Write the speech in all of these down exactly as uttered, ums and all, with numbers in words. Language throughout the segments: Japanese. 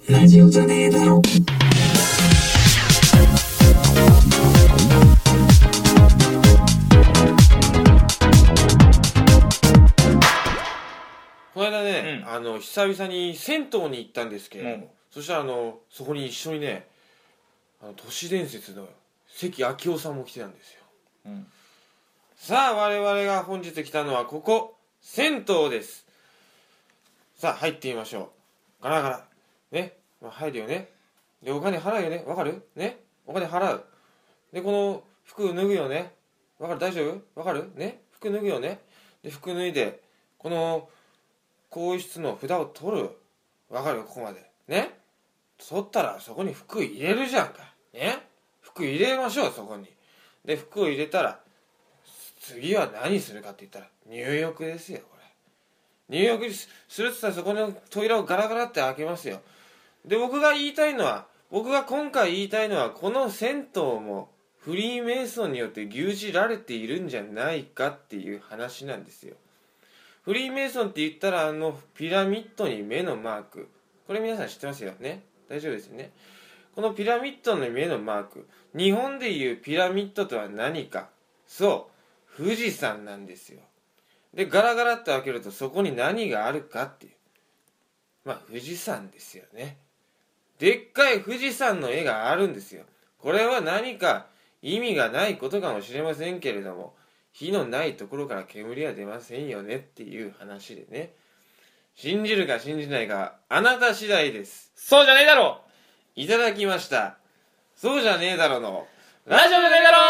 ラジオじゃねえだろ。 この間ね、 うん、 あの久々に銭湯に行ったんですけれども、 うん、 そしたらあのそこに一緒にね、あの都市伝説の関明夫さんも来てたんですよ、 うん、 さあ我々が本日来たのはここ銭湯です。さあ入ってみましょう。ガラガラね、まあ、入るよね。でお金払うよね、わかるね、お金払う。でこの服脱ぐよね、わかる、大丈夫、わかるね、服脱ぐよね。で服脱いでこの更衣室の札を取る、わかる、ここまでね。取ったらそこに服入れるじゃんかね。服入れましょう、そこに。で服を入れたら次は何するかって言ったら入浴ですよ。これ入浴するって言ったらそこの扉をガラガラって開けますよ。で僕が言いたいのは僕が今回言いたいのはこの銭湯もフリーメイソンによって牛耳られているんじゃないかっていう話なんですよ。フリーメイソンって言ったらあのピラミッドに目のマーク、これ皆さん知ってますよね、大丈夫ですよね。このピラミッドの目のマーク、日本でいうピラミッドとは何か、そう富士山なんですよ。でガラガラって開けるとそこに何があるかっていう、まあ富士山ですよね。でっかい富士山の絵があるんですよ。これは何か意味がないことかもしれませんけれども、火のないところから煙は出ませんよねっていう話でね。信じるか信じないかあなた次第です。 そうじゃねえだろ。 いただきました。そうじゃねえだろのラジオじゃねえだろ。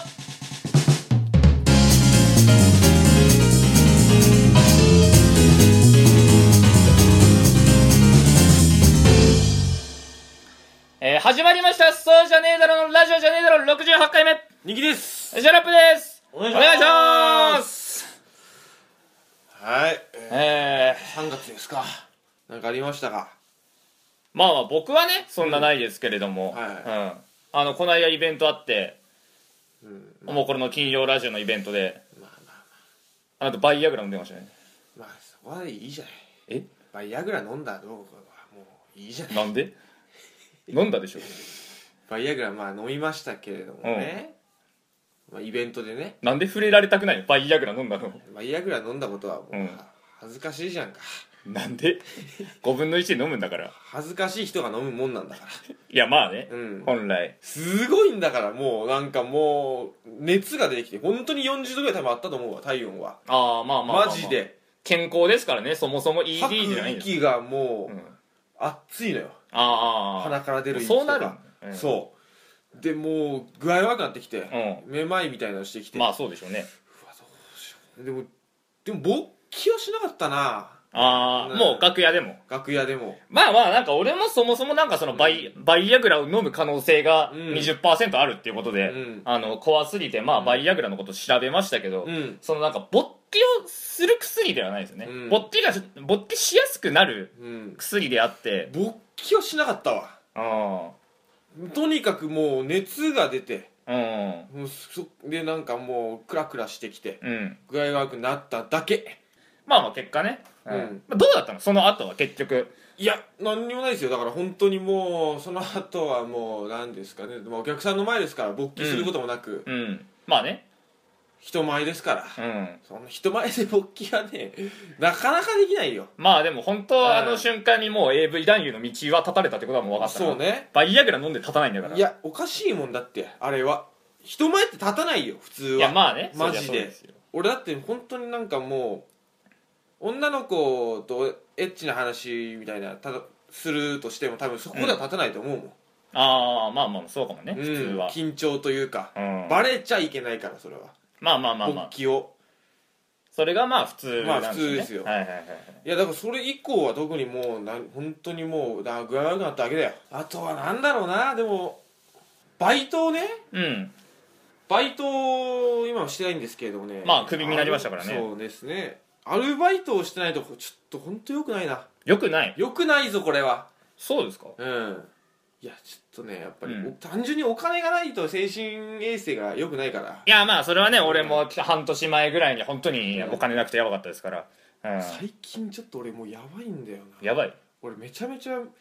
えー、始まりました。そうじゃねえだろのラジオじゃねえだろろくじゅうはちかいめ。 ニキです。 ジャラップです。 お願いします。 はい、 えー、さんがつですか。なんかありましたか。 まあまあ僕はねそんなないですけれども、 うんはいうん、あのこの間イベントあって、 うん、 おもころの金曜ラジオのイベントで、 まあまああなたバイアグラ飲んでましたね。 まあそこはいいじゃない。 えバイアグラ飲んだどうかはもういいじゃない。 なんで飲んだでしょ。 バイアグラまあ飲みましたけれどもね、まあ、イベントでね。 なんで触れられたくないの、バイアグラ飲んだの。 バイアグラ飲んだことはもう、 うん恥ずかしいじゃんか。 なんでごぶんのいちで飲むんだから。 恥ずかしい人が飲むもんなんだから。 いやまあね、 うん、 本来すごいんだから。もうなんかもう熱が出てきて本当によんじゅうどぐらい多分あったと思うわ、体温は。 ああまあまあまあ、まあ、 マジで健康ですからね、そもそも イーディー じゃないん吐です。 く息がもう、 うん、 熱いのよ。 ああ鼻から出る息とかそうなる、うん、 そうでもう具合悪くなってきて、 うん、 めまいみたいなのしてきて。 まあそうでしょうね。 うわどうしよう。でもでも勃起はしなかったな。 ああ、 ね、 もう楽屋でも楽屋でもまあまあなんか俺もそもそもなんかそのバイ、うん、バイアグラを飲む可能性が にじゅっパーセント あるっていうことで、うん、あの怖すぎてまあバイアグラのこと調べましたけど、うん、そのなんか勃起をする薬ではないですよね、うん、勃起が勃起しやすくなる薬であって、 うん、勃起はしなかったわ。あとにかくもう熱が出て、うん、もうそでなんかもうクラクラしてきて、うん、具合悪くなっただけ。 まあまあ結果ね、うん、どうだったのその後は結局。 いや何にもないですよ。だから本当にもうその後はもう何ですかね、お客さんの前ですから勃起することもなく、 うん、うん、まあね人前ですから、うん、そんな人前で勃起はねなかなかできないよ。 まあでも本当はあの瞬間にもう エーブイ 男優の道は断たれたってことはもう分かったから。 そうね、 バイアグラ飲んで立たないんだから。 いやおかしいもんだってあれは。人前って立たないよ普通は。 いやまあねマジで。俺だって本当になんかもう女の子とエッチな話みたいなただするとしても多分そこでは立たないと思うもん、うん、 ああまあまあそうかもね、うん、普通は緊張というか、うん、バレちゃいけないからそれは。 まあまあまあまあ勃起をそれがまあ普通なんですね。 まあ普通ですよ、 はいはいはい、 いやだからそれ以降は特にもうな本当にもうだ具合悪くなっただけだよ。あとはなんだろうな。でもバイトをね、うんバイト今はしてないんですけれどもね。 まあクビになりましたからね。 そうですね、アルバイトをしてないとちょっと本当良くないな。 良くない良くないぞこれは。 そうですか。 うんいやちょっとねやっぱり、うん、単純にお金がないと精神衛生が良くないから。 いやまあそれはね、うん、俺も半年前ぐらいに本当にお金なくてやばかったですから、うん、 最近ちょっと俺もうやばいんだよな。 やばい。 俺めちゃめちゃ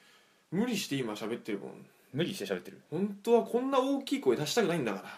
無理して今喋ってるもん。 無理して喋ってる。 本当はこんな大きい声出したくないんだから。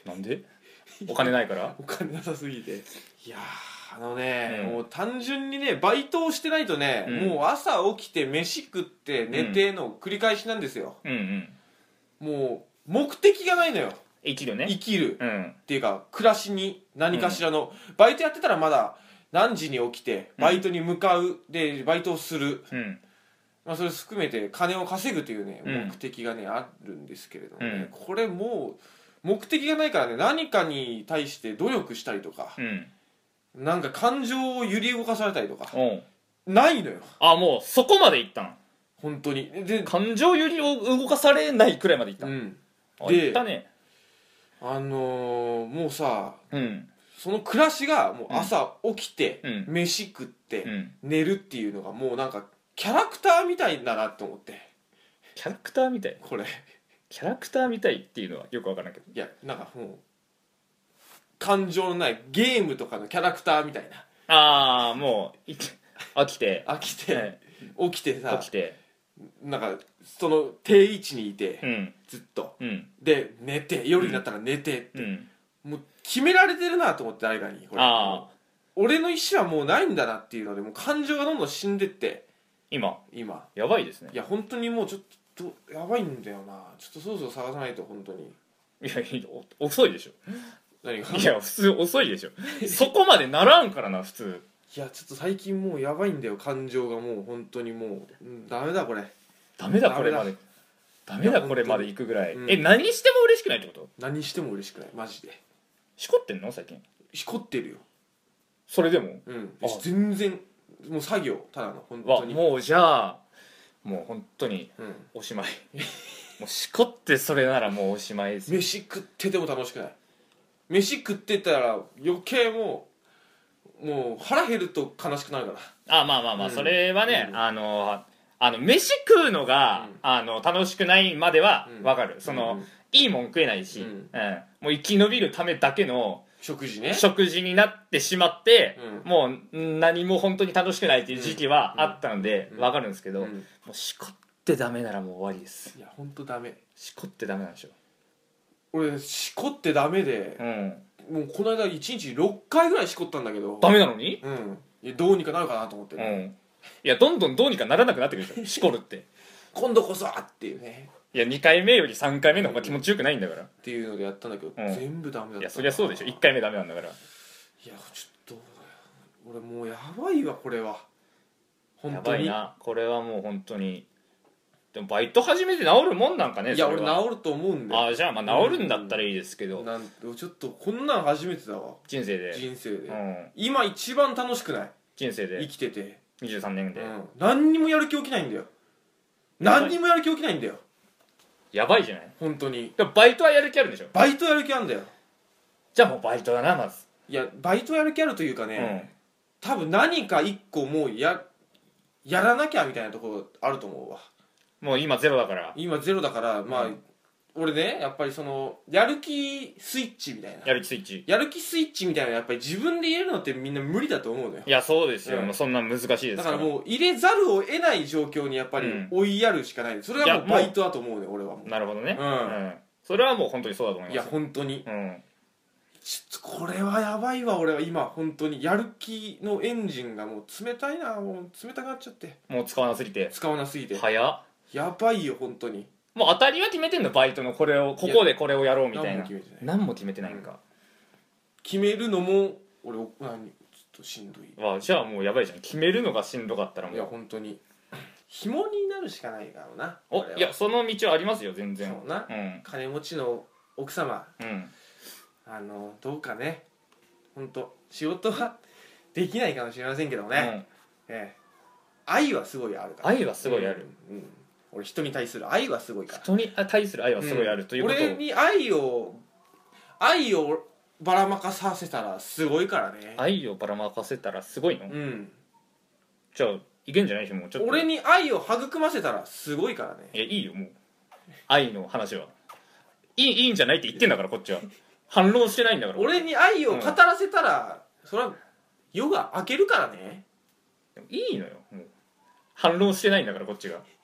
なんで？お金ないからお金なさすぎて。いやーあのね、 うんもう単純にねバイトをしてないとね、 うんもう朝起きて飯食って寝ての繰り返しなんですよ。 うんうんもう目的がないのよ。 生きるね。 生きるうんっていうか暮らしに何かしらの、バイトやってたらまだ何時に起きてバイトに向かう、でバイトをする、 うんまあ、それ含めて金を稼ぐというね、 うん目的がねあるんですけれどもね、 うんこれもう目的がないからね、何かに対して努力したりとか、 うんなんか感情を揺り動かされたりとかおうないのよあ、もうそこまでいったん。 本当に。で、 感情よりを動かされないくらいまでいったん。 うん、 あ、 でいったね。 あのー、もうさうんその暮らしがもう朝起きて、 うん飯食って、 うん寝るっていうのがもうなんかキャラクターみたいだなって思って、 キャラクターみたい。 これキャラクターみたいっていうのはよくわからんけど。 いやなんかもう感情のないゲームとかのキャラクターみたいな。 ああ、もうい飽きて飽きて、 はい起きてさ起きてなんかその定位置にいて、 うんずっとうんで寝て夜になったら寝てって、 うんもう決められてるなと思って誰かにこれああ俺の意思はもうないんだなっていうのでもう感情がどんどん死んでって今今やばいですね。 いや本当にもうちょっとやばいんだよな。ちょっとそろそろ探さないと本当に。 いやいやお遅いでしょ。 何がいや普通遅いでしょ。そこまでならんからな普通。 いやちょっと最近もうやばいんだよ感情がもう本当にもう、うん、ダメだこれ。 ダメだこれまダでダメだこれまで行くぐらい、 うんえ何しても嬉しくないってこと？ 何しても嬉しくないマジで。 しこってんの最近？ しこってるよ。 それでもうんあ全然もう作業ただの本わ当に。 もうじゃあもう本当にうん、 おしまいもうしこってそれならもうおしまいですよ。 飯食ってても楽しくない。飯食ってたら余計もうもう腹減ると悲しくなるから。 あまあまあまあ、 うんそれはね、 うんあのあの飯食うのが、 うんあの楽しくないまではうんわかる、その、 うんいいもん食えないし、 ううんんもう生き延びるためだけの食事ね。 食事になってしまって、 うんもう何も本当に楽しくないっていう時期はあったのでうんわかるんですけど、 うんもうしこってダメならもう終わりです。 いや本当ダメ。 しこってダメなんでしょ。 俺しこってダメでう、んもうこの間いちにちろっかいぐらいしこったんだけどダメなのに、 うんいやどうにかなるかなと思って、 うんいやどんどんどうにかならなくなってくるでしょしこるって今度こそはっていうねいやにかいめよりさんかいめの方が気持ちよくないんだから、 っていうのでやったんだけど、 うん全部ダメだった。 いやそりゃそうでしょ、いっかいめダメなんだから。 いやちょっと俺もうやばいわこれは本や当に。 ばいなこれはもう本当に。でもバイト始めて治るもんなんかね。 いや俺それは治ると思うんだよ。 あじゃあまあ治るんだったらいいですけど、 なんちょっとこんなん初めてだわ人生で人生で、 うん今一番楽しくない生人生できてて、 にじゅうさんねんで、 うん、何にもやる気起きないんだよ。何にもやる気起きないんだよやばいじゃない。 本当に。 でもバイトはやる気あるんでしょ。 バイトやる気あるんだよ。 じゃあもうバイトだなまず。 いやバイトやる気あるというかね、多分何か一個もうややらなきゃみたいなところあると思うわ。 もう今ゼロだから今ゼロだからまあ、 うん俺ねやっぱりそのやる気スイッチみたいなやる気スイッチ。 やる気スイッチみたいなのやっぱり自分で入れるのってみんな無理だと思うのよ。 いやそうですよ、 うんもうそんな難しいですだかかららもう入れざるを得ない状況にやっぱりうん追いやるしかない。それがもいうやもうバイトだと思うね俺はもう。 なるほどね、 うんそれはもう本当にそうだと思いいやます。 本当にうんちょっとこれはやばいわ。俺は今本当にやる気のエンジンがもう冷たいな。もう冷たくなっちゃってもう使わなすぎて使わなすぎて早っ。 やばいよ本当に。 もう当たりは決めてんのバイトのこれをここでこれをやろうみたいな。 何も決めてない。 何も決めてないんか、 決めるのも俺お何ちょっとしんどい。 わじゃあもうやばいじゃん。決めるのがしんどかったらもいやう本当に紐になるしかないからな。 おこれはいやその道はありますよ全然。 そうなうん金持ちの奥様うんあのどうかね本当仕事はできないかもしれませんけどね、ええ、愛はすごいあるから。 愛はすごいある、 うんうん俺人に対する愛はすごいから。 人に対する愛はすごいあるということを、 俺に愛を愛をばらまかさせたらすごいからね。 愛をばらまかせたらすごいの、 うんじゃあいけんじゃないしもうちょっと俺に愛を育ませたらすごいからね。 いやいいよもう愛の話はいいいいんじゃないって言ってんだからこっちは反論してないんだから。 俺に愛を語らせたら、それは夜が明けるからね。 でもいいのよもう反論してないんだからこっちが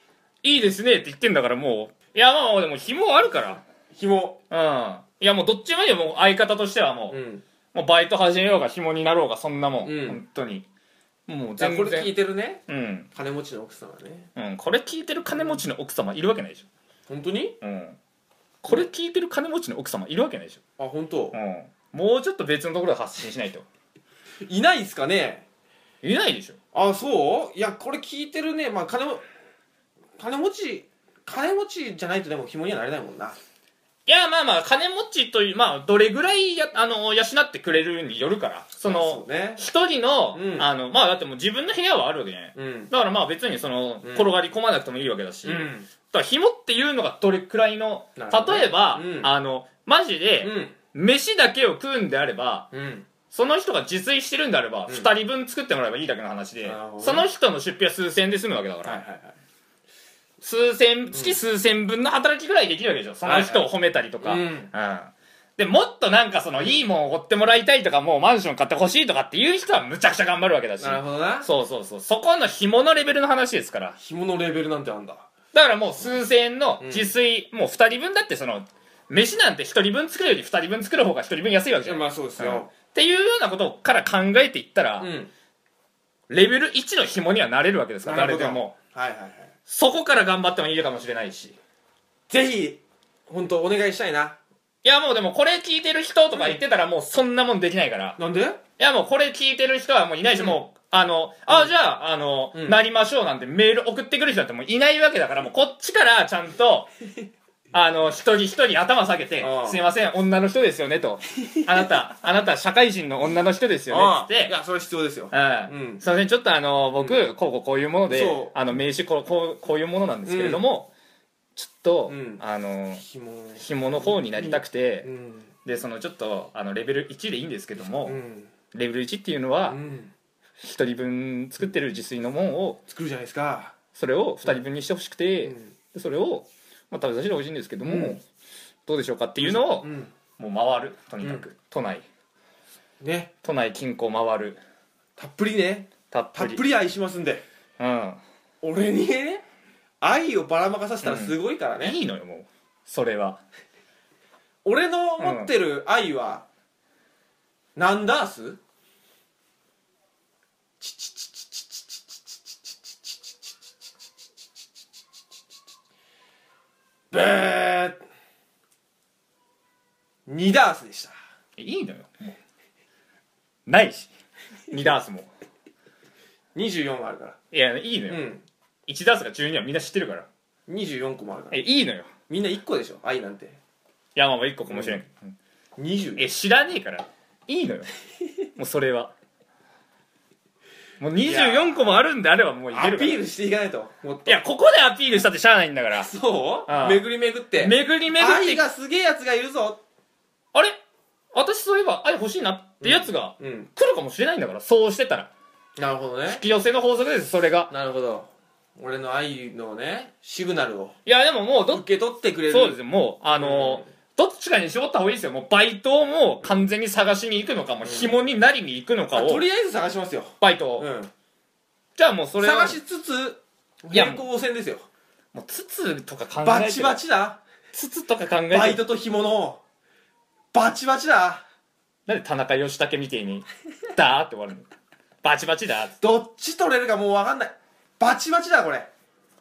いいですねって言ってんだからもういやまあでも紐あるから紐うんいやもうどっちもいいよもう相方としてはもう、うん、もうバイト始めようが紐になろうがそんなもん、うん、本当にもう全然これ聞いてるね、 うん、 金持ちの奥様ね、 うん、これ聞いてる金持ちの奥様いるわけないでしょ本当にうんこれ聞いてる金持ちの奥様いるわけないでしょあ本当うんもうちょっと別のところで発信しないといないんすかねいないでしょあそういやこれ聞いてるねまあ金も金持ち金持ちじゃないとでも紐にはなれないもんないやまあまあ金持ちというまあどれぐらいやあの養ってくれるによるからその一、ね、人の、うん、あのまあだってもう自分の部屋はあるわけじゃない、うん、だからまあ別にその、うん、転がり込まなくてもいいわけだし、うん、だから紐っていうのがどれくらいの、ね、例えば、うん、あのマジで、うん、飯だけを食うんであれば、うんその人が自炊してるんであれば、うん、ふたりぶん作ってもらえばいいだけの話で、その人の出費は数千円で済むわけだから、はいはいはい、数千月数千分の働きぐらいできるわけでしょその人を褒めたりとか、はいはいうんうん、でもっとなんかそのいいもんを追ってもらいたいとかもうマンション買ってほしいとかっていう人はむちゃくちゃ頑張るわけだしなるほどなそうそうそうそこの紐のレベルの話ですから紐のレベルなんてあんだだからもう数千円の自炊、うん、もうふたりぶんだってその飯なんてひとりぶん作るよりふたりぶん作る方がひとりぶん安いわけじゃんまあそうですよ、うんっていうようなことから考えていったら、うん、レベルいちの紐にはなれるわけですから誰でも、はいはいはい、そこから頑張ってもいいかもしれないしぜひ本当お願いしたいないやもうでもこれ聞いてる人とか言ってたらもうそんなもんできないから、 うん、なんでいやもうこれ聞いてる人はもういないし、うん、もうあの、あ、じゃあ、あの、うん、なりましょうなんてメール送ってくる人だってもういないわけだからもうこっちからちゃんとあの、一人一人頭下げて、すいません、女の人ですよね、と。あなた、あなた、社会人の女の人ですよね、つって。 いや、それ必要ですよ。 うん。すいません、ちょっとあの、僕、うん、こうこうこういうもので、あの、名刺こう、こう、こういうものなんですけれども、うん、ちょっと、うん、あの、紐の方になりたくて、うん、で、その、ちょっと、あの、レベルいちでいいんですけども、うん、レベルいちっていうのは、うん、ひとりぶん作ってる自炊のもんを、 作るじゃないですか。 それをふたりぶんにしてほしくて、うん、それを、まあ、食べさせてほしいんですけども、うん、どうでしょうかっていうのを、うん、もう回るとにかく、うん、都内ね都内近郊回るたっぷりねたっぷりたっぷり愛しますんで、うん、俺にね愛をばらまかさせたらすごいからね、 うん、いいのよもうそれは俺の持ってる愛は、うん、何ダースチチチチチチチチチチチブーにダースでしたいいのよもうないしにダースもにじゅうよんあるからいやいいのよ、うん、いちダースがじゅうにはみんな知ってるからにじゅうよんこもあるからえいいのよみんないっこでしょ愛なんていやまあまあいっこかもしれんけど、うん、にじゅうえ知らねえからいいのよもうそれはもうにじゅうよんこもあるんであればもういけるからアピールしていかないともっといやここでアピールしたってしゃあないんだからそうああ巡り巡って巡り巡って愛がすげえやつがいるぞあれ私そういえば愛欲しいなってやつが来るかもしれないんだから、そうしてたらなるほどね引き寄せの法則ですそれがなるほど俺の愛のねシグナルをいやでももうど受け取ってくれるそうですよもうあのーうんどっちかに絞った方がいいですよもうバイトをもう完全に探しに行くのかもう紐になりに行くのかをとりあえず探しますよバイトを、うん、じゃあもうそれを探しつつ平行線ですよもうつつとか考えてバチバチだつつとか考えてバイトと紐のバチバチだなんで田中義武みてえにダーって終わるのバチバチだどっち取れるかもう分かんないバチバチだこれ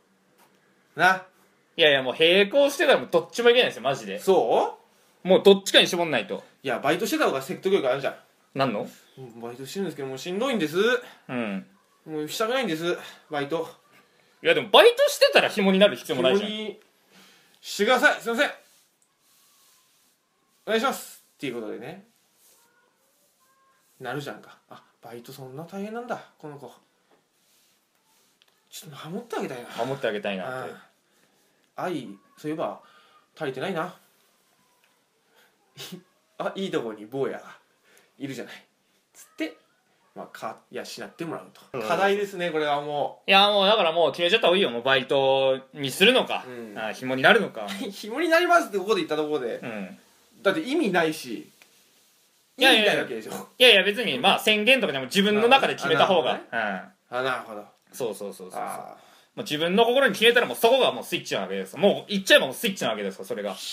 ないやいやもう並行してたらもうどっちもいけないですよマジでそうもうどっちかに絞んないといやバイトしてた方が説得力あるじゃんなんのバイトしてるんですけどもうしんどいんですうんもうしたくないんですバイトいやでもバイトしてたら紐になる必要もないじゃん紐にしてくださいすいませんお願いしますっていうことでねなるじゃんかあバイトそんな大変なんだこの子ちょっと守ってあげたいな守ってあげたいなって愛そういえば足りてないなあいいとこに坊やがいるじゃないつってまあか養ってもらうと、うん、課題ですねこれはもういやもうだからもう決めちゃった方がいいよもうバイトにするのか、うん、あ紐になるのか紐になりますってここで言ったところで、うん、だって意味ないしいやいやいやいやいや別にまあ宣言とかでも自分の中で決めた方が、ね、 うん、あなるほどそうそうそうそうう自分の心に決めたらもうそこがもうスイッチなわけですもう言っちゃえばもうスイッチなわけですからそれが、うん、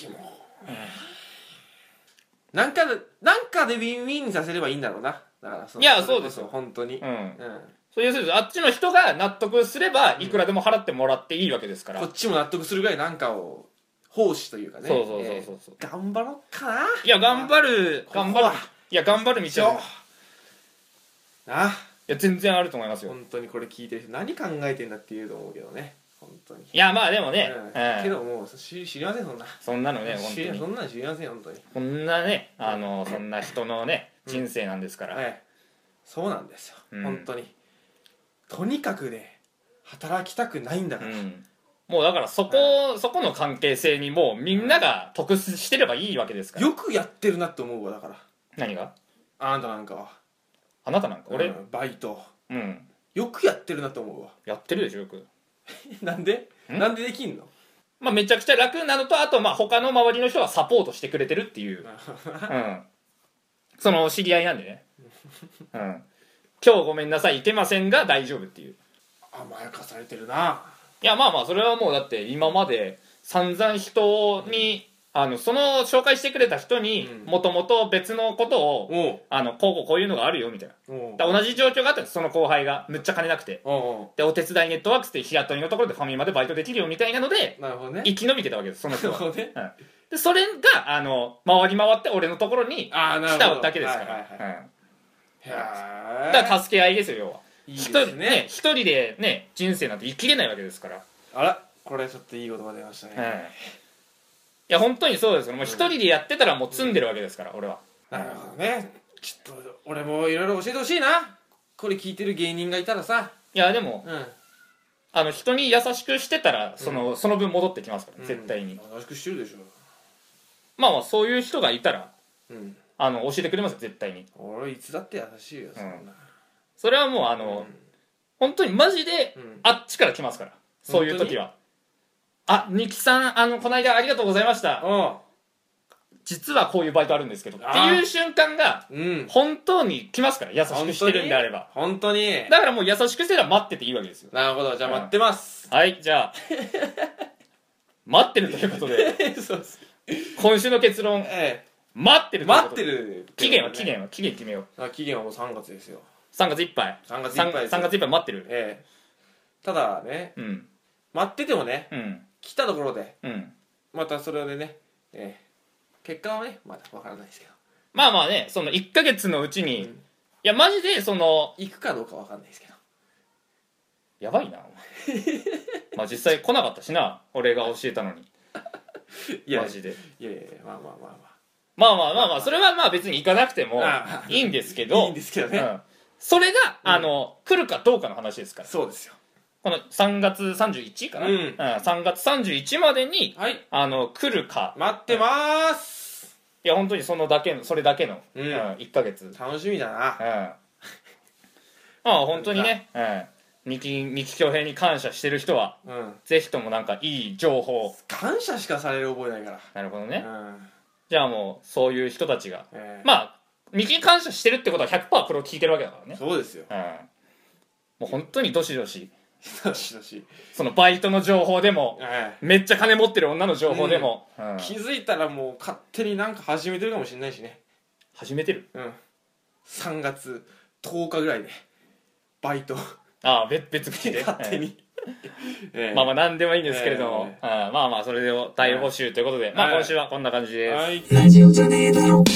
なんかなんかでウィンウィンにさせればいいんだろうなだからそいやそうですよ本当にうん、うん、 そういうあっちの人が納得すればいくらでも払ってもらっていいわけですから、 こっちも納得するぐらいなんかを奉仕というかねそうそうそうそう、 えー、頑張ろうかないや頑張る頑張るいや頑張る道はあいや全然あると思いますよ本当にこれ聞いてる人何考えてんだって言うと思うけどね本当にいやまあでもね、 うんうん、けどもう知りませんそんなそんなのね本当にそんなの知りません本当にこんなねあのそんな人のね人生なんですから、 うんはい、そうなんですよ、うん、本当にとにかくね働きたくないんだから、うん、 もうだからそこ、うん、そこの関係性にもうみんなが得してればいいわけですからよくやってるなって思うわだから何があなたなんかはあなたなんか俺、 うん、バイトうんよくやってるなと思うわやってるでしょよくなんでなんでできんのまあめちゃくちゃ楽なのとあとまあ他の周りの人がサポートしてくれてるっていううんその知り合いなんでねうん今日ごめんなさいいけませんが大丈夫っていう甘やかされてるないやまあまあそれはもうだって今まで散々人に、うん、あのその紹介してくれた人にもともと別のことを、うん、あのこうこうこういうのがあるよみたいな同じ状況があったんですその後輩がむっちゃ金なくてでお手伝いネットワークスって日雇いのところでファミマでバイトできるよみたいなのでなるほど、ね、 生き延びてたわけですその人は、ねうん、でそれがあの回り回って俺のところに来ただけですから、はいはいはいうんだから助け合いですよ要はいいですね、ね一人でね人生なんて生きれないわけですからあらこれちょっといい言葉出ましたね、うん、いや本当にそうですよもう一人でやってたらもう積んでるわけですから、うん、俺はなるほどねちょっと俺もいろいろ教えてほしいなこれ聞いてる芸人がいたらさいやでも、うん、あの人に優しくしてたらその、うん、その分戻ってきますから、うん、絶対に優しくしてるでしょまあまあそういう人がいたら、うんあの教えてくれますよ絶対に俺いつだって優しいよそんな、うん、 それはもうあの、うん、本当にマジで、うん、あっちから来ますからそういう時はあニキさんあのこの間ありがとうございました実はこういうバイトあるんですけどっていう瞬間が、うん、本当に来ますから優しくしてるんであれば本当にだからもう優しくしてたら待ってていいわけですよなるほどじゃあ待ってます、 うん、はいじゃあ待ってるということでそうです今週の結論、ええ待ってる待ってる期限は期限は期限決めようあ期限はもうさんがつですよさんがついっぱいさんがついっぱいですさんがついっぱい待ってるええただね、うん、待っててもね、うん、来たところで、うん、またそれでね、ええ、結果はねまだ分からないですけどまあまあねそのいっかげつのうちに、うん、いやマジでその行くかどうか分かんないですけどやばいなお前まあ実際来なかったしな俺が教えたのにいやマジでいやいやまあまあまあまあまあまあまあまあそれはまあ別に行かなくてもいいんですけどいいんですけどね、うん、 それが、うん、あの来るかどうかの話ですからそうですよこのさんがつさんじゅういちかな、うんうん、さんがつさんじゅういちまでに、はい、あの来るか待ってまーす、 いや本当にそのだけのそれだけの、うんうん、いっかげつ楽しみだな、うん、 まあ本当にね、うん二木二木恭平に感謝してる人は、うん、ぜひともなんかいい情報感謝しかされる覚えないからなるほどね、うんじゃあもうそういう人たちが、えー、まあミキに感謝してるってことは ひゃくパーセント これを聞いてるわけだからねそうですよ、うん、 もう本当にどしどしどしどしそのバイトの情報でも、えー、めっちゃ金持ってる女の情報でも、 うんうん、気づいたらもう勝手になんか始めてるかもしれないしね始めてるうんさんがつとおかぐらいでバイトああ 別, 別口で勝手に、 えー、まあまあ何でもいいんですけれども、えー、あまあまあそれで大募集ということで、えー、まあ今週はこんな感じです、はい、ラジオじゃねえだろ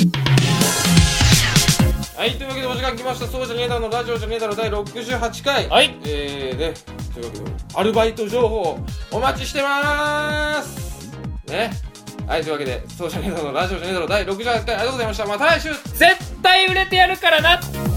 はいというわけでお時間来ましたそうじゃねえだろのラジオじゃねえだろだいろくじゅうはちかいはいえーねというわけでアルバイト情報お待ちしてまーすねはいというわけでそうじゃねえだろのラジオじゃねえだろだいろくじゅうはちかいありがとうございましたまた来週絶対売れてやるからな